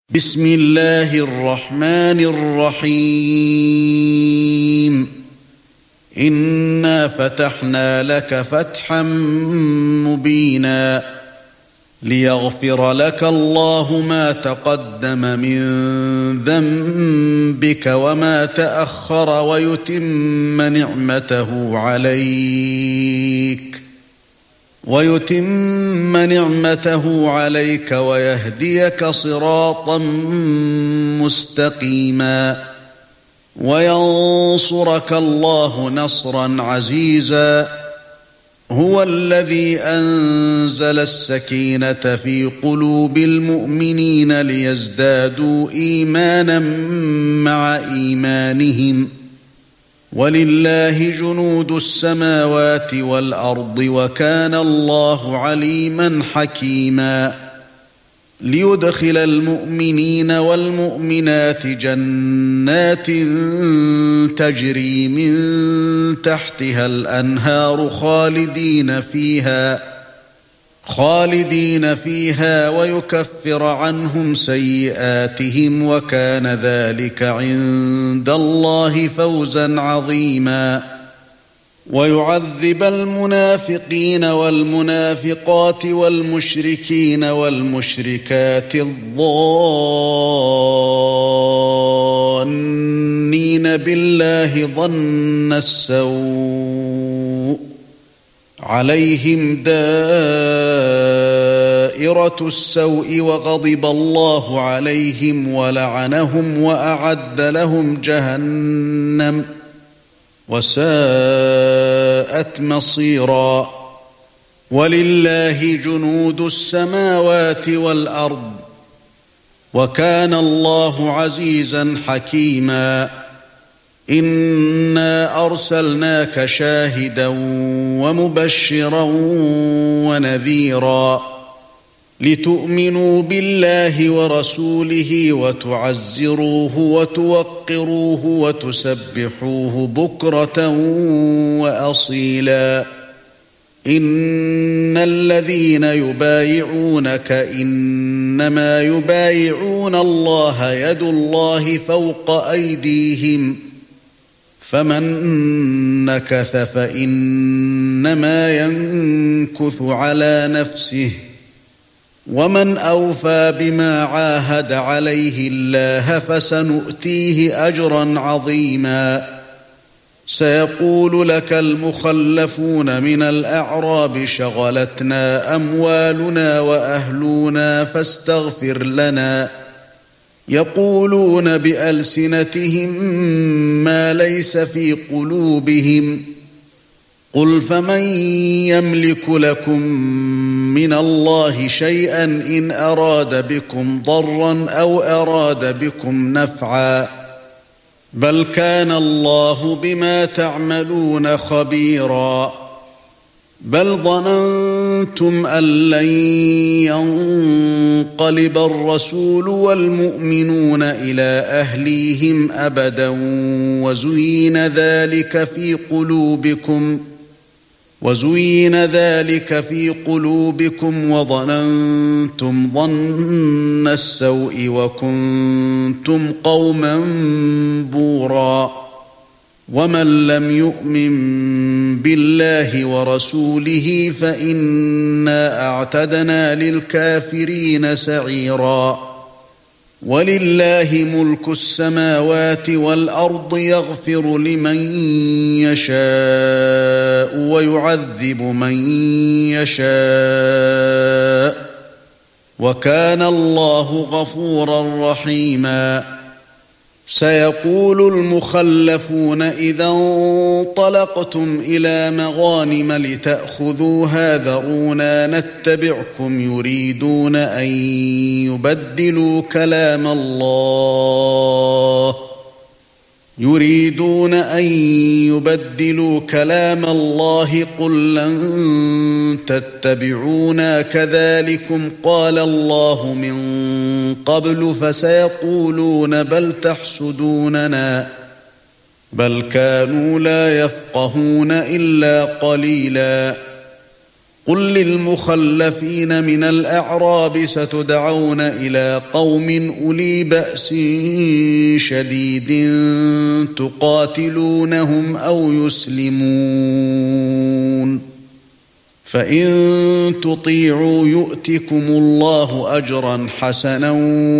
بسم الله الرحمن الرحيم إنا فتحنا لك فتحا مبينا ليغفر لك الله ما تقدم من ذنبك وما تأخر ويتم نعمته عليك ويهديك صراطا مستقيما وينصرك الله نصرا عزيزا هو الذي أنزل السكينة في قلوب المؤمنين ليزدادوا إيمانا مع إيمانهم ولله جنود السماوات والأرض وكان الله عليما حكيما ليدخل المؤمنين والمؤمنات جنات تجري من تحتها الأنهار خالدين فيها ويكفر عنهم سيئاتهم وكان ذلك عند الله فوزا عظيما ويعذب المنافقين والمنافقات والمشركين والمشركات الظانين بالله ظن السوء عليهم دائرة السوء وغضب الله عليهم ولعنهم وأعد لهم جهنم وساءت مصيرا ولله جنود السماوات والأرض وكان الله عزيزا حكيما إنا أرسلناك شاهدا ومبشرا ونذيرا لتؤمنوا بالله ورسوله وتعزروه وتوقروه وتسبحوه بكرة وأصيلا إن الذين يبايعونك إنما يبايعون الله يد الله فوق أيديهم فمن نكث فإنما ينكث على نفسه ومن أوفى بما عاهد عليه الله فسنؤتيه أجرا عظيما سيقول لك المخلفون من الأعراب شغلتنا أموالنا وأهلنا فاستغفر لنا يقولون بألسنتهم ما ليس في قلوبهم قل فمن يملك لكم من الله شيئا إن أراد بكم ضرا أو أراد بكم نفعا بل كان الله بما تعملون خبيرا بل ظننتم أن لن ينقلب الرسول والمؤمنون إلى أهليهم أبدا وزين ذلك في قلوبكم وظننتم ظن السوء وكنتم قوما بورا ومن لم يؤمن بالله ورسوله فإنا أعتدنا للكافرين سعيرا ولله ملك السماوات والأرض يغفر لمن يشاء ويعذب من يشاء وكان الله غفورا رحيما سيقول المخلفون إذا انطلقتم إلى مغانم لتأخذوها ذرونا نتبعكم يريدون أن يبدلوا كلام الله قل لن تتبعونا كذلكم قال الله من قبل فسيقولون بل تحسدوننا بل كانوا لا يفقهون إلا قليلا قل للمخلفين من الأعراب ستدعون إلى قوم أولي بأس شديد تقاتلونهم أو يسلمون فإن تطيعوا يؤتكم الله أجرا حسنا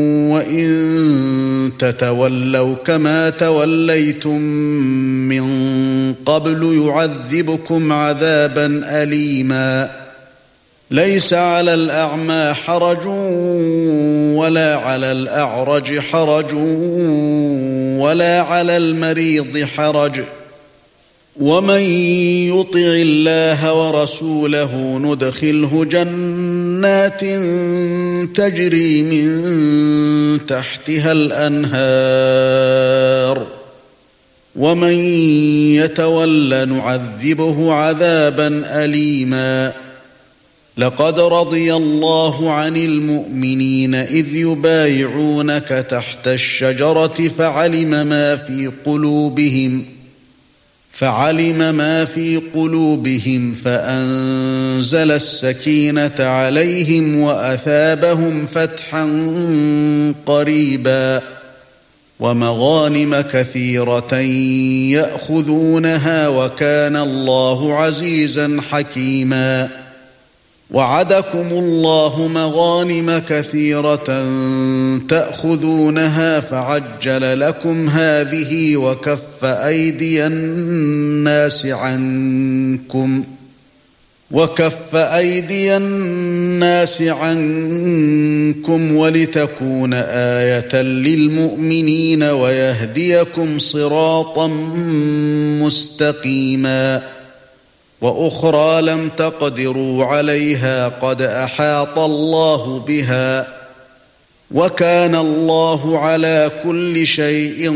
وإن تتولوا كما توليتم من قبل يعذبكم عذابا أليما ليس على الأعمى حرج ولا على الأعرج حرج ولا على المريض حرج ومن يطع الله ورسوله ندخله جنات تجري من تحتها الأنهار ومن يتول نعذبه عذابا أليما لقد رضي الله عن المؤمنين إذ يبايعونك تحت الشجرة فعلم ما في قلوبهم فأنزل السكينة عليهم وأثابهم فتحا قريبا ومغانم كثيرة يأخذونها وكان الله عزيزا حكيما وعدكم الله مغانم كثيرة تأخذونها فعجل لكم هذه وكف أيدي الناس عنكم ولتكون آية للمؤمنين ويهديكم صراطا مستقيما وأخرى لم تقدروا عليها قد أحاط الله بها وكان الله على كل شيء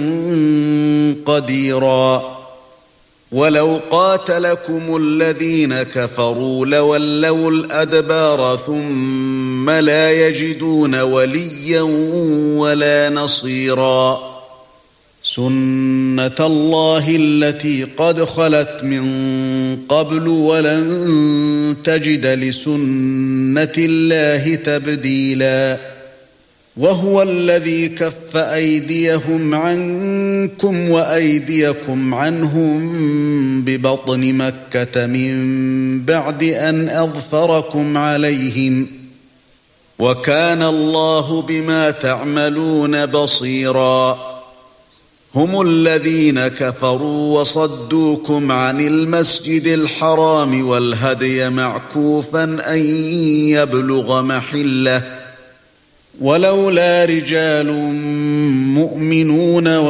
قديرا ولو قاتلكم الذين كفروا لولوا الأدبار ثم لا يجدون وليا ولا نصيرا سنة الله التي قد خلت من قبل ولن تجد لسنة الله تبديلا وهو الذي كف أيديهم عنكم وأيديكم عنهم ببطن مكة من بعد أن أظفركم عليهم وكان الله بما تعملون بصيرا هم الذين كفروا وصدوكم عن المسجد الحرام والهدي معكوفا أن يبلغ محله ولولا رجال مؤمنون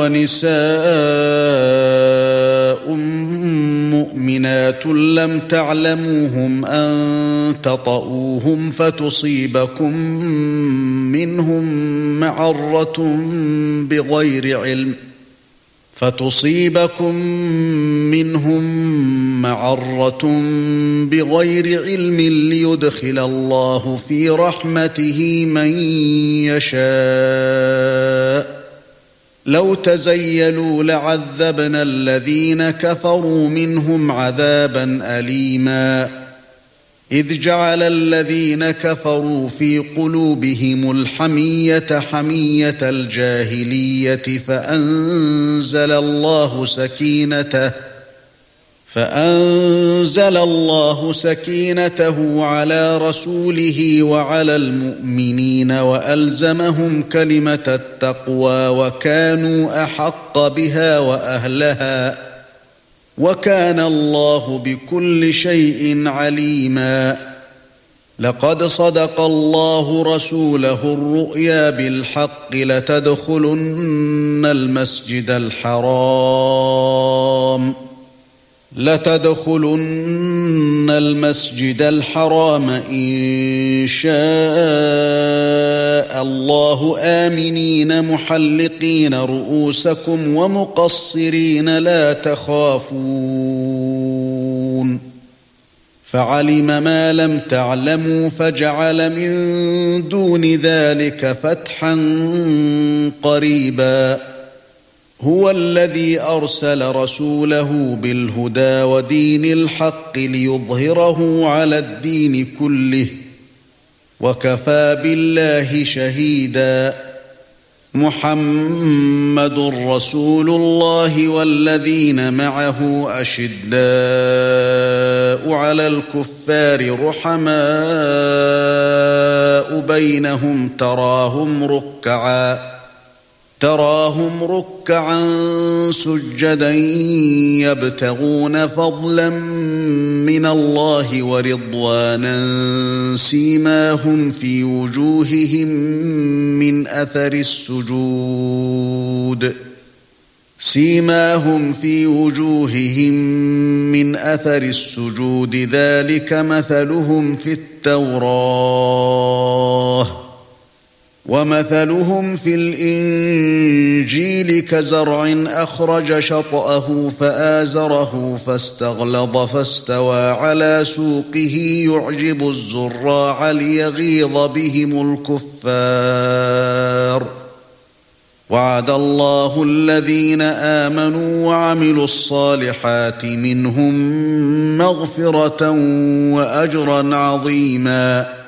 ونساء مؤمنات لم تعلموهم أن تطؤوهم فتصيبكم منهم معرة بغير علم ليدخل الله في رحمته من يشاء لو تزيلوا لعذبنا الذين كفروا منهم عذابا أليما إذ جعل الذين كفروا في قلوبهم الحمية حمية الجاهلية فأنزل الله سكينته على رسوله وعلى المؤمنين وألزمهم كلمة التقوى وكانوا أحق بها وأهلها وكان الله بكل شيء عليما لقد صدق الله رسوله الرؤيا بالحق لتدخلن المسجد الحرام إن شاء الله آمنين محلقين رؤوسكم ومقصرين لا تخافون فعلم ما لم تعلموا فجعل من دون ذلك فتحا قريبا هو الذي أرسل رسوله بالهدى ودين الحق ليظهره على الدين كله وكفى بالله شهيدا محمد رسول الله والذين معه أشداء على الكفار رحماء بينهم تراهم ركعا سجدا يبتغون فضلا من الله ورضوانا سيماهم في وجوههم من أثر السجود ذلك مثلهم في التوراة ومثلهم في الإنجيل كزرع أخرج شطأه فآزره فاستغلظ فاستوى على سوقه يعجب الزراع ليغيظ بهم الكفار وعد الله الذين آمنوا وعملوا الصالحات منهم مغفرة وأجرا عظيما